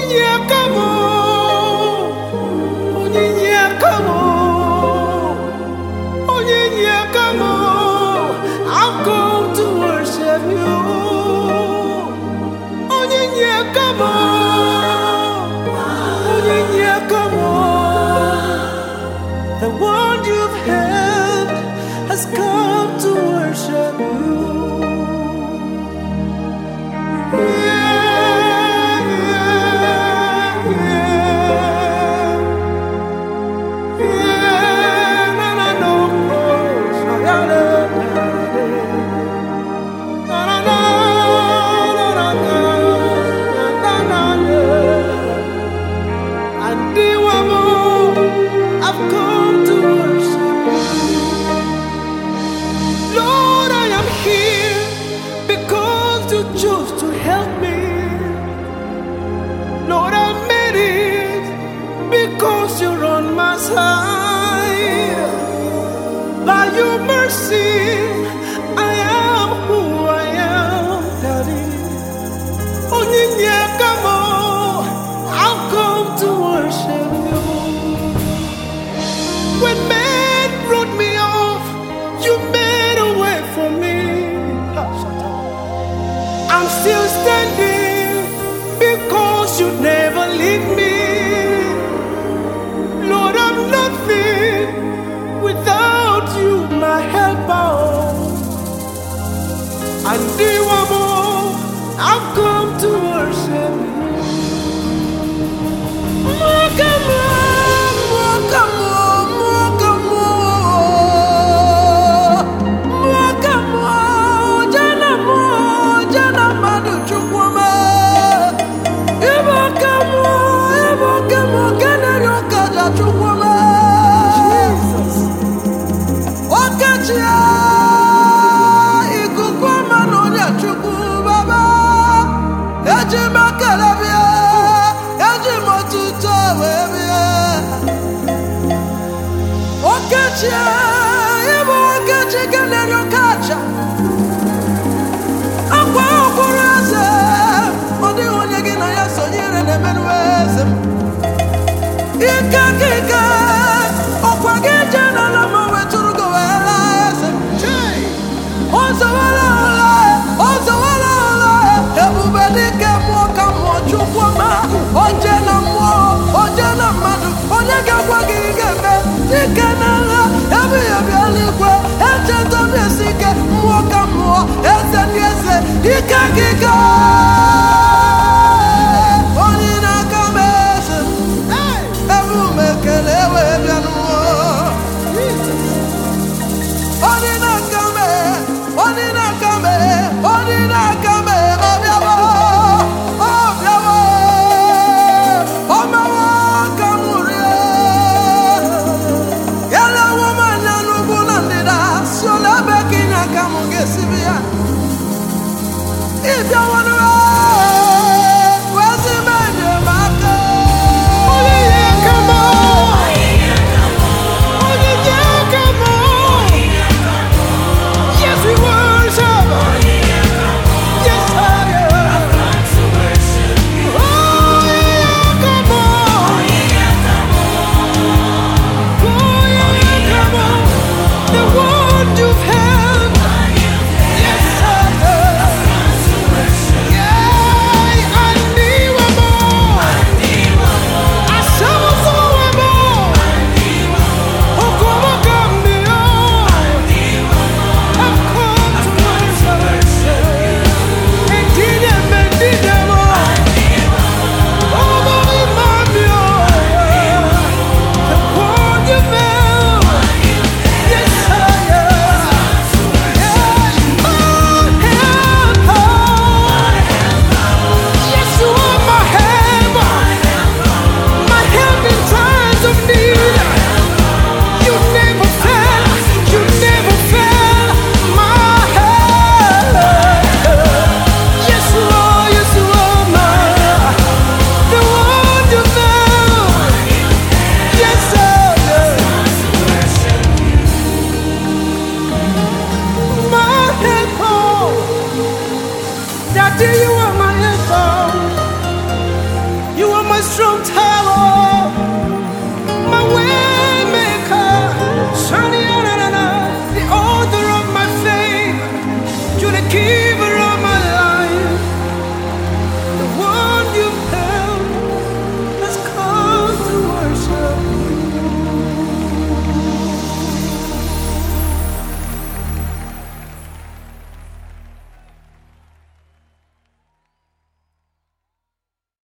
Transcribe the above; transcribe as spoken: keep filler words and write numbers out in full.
The one you've held has come to worship you. Yeah, yeah, yeah. Yeah, na na no, oh, na na na na na na na na na. And the woman I've come to worship you. Lord, I am here because you chose to help me. Lord, I made it because you're on my side. By your mercy, I am who I am, Daddy. Onyinya, come on, I've come to worship you. When men wrote me off, you made a way for me. I'm still standing because you never leave me. Lord, I'm nothing without you, my helper. And the woman, I've come to worship you. Come on, come on, come on. Come on, Jana mo, Jana madu chukwama. Ebo kamo, ebo kamo, kana yokaja chukwama. Jesus. Okachia, ikukwama nonya chukwu baba. Eji makalabia, eji motuto webia. Okachia, ebo okachi kana yokaja. Akwa okuraze, odi onyege na ya sonyere na menweze. Ika kika, okwa geje na la mawe turugo wela ese. Ozo wala wala, ozo wala wala. Ebube dike mwoka mwochukwama. Oje na mwo, oje na madu. Onyege kwa gigebe, dike na la. Ebi ebi alikwe, eche tobi esike. Mwoka mwo, eze ni eze. Ika kika. Onina kameze. Ebu mekelewe bianuo. Onina kame, onina kame, onina kame, obiabo, obiabo, omawa kamurie. Yala woman na nugu nandida, sola bekinya kamugesibia. If you wanna ride, where's the man you back? Oh yeah, come on. Oh yeah, come on. Yes, we worship. Yes, I am. Oh yeah, come on. Oh yeah, come on. The one you've held. Yes, I am. Yeah, I need one more. I saw one more. Oh, come on, come on. I've come to worship. And did them, and did them all. Oh, my, my, the one you found. Yes, I am. Yeah, my helper. Yes, you are my helper. My help in times of need. You never fail. You never fail. My help. Yes, you are. Yes, you are my. The one you found. Yes, I am. My helper. Daddy, you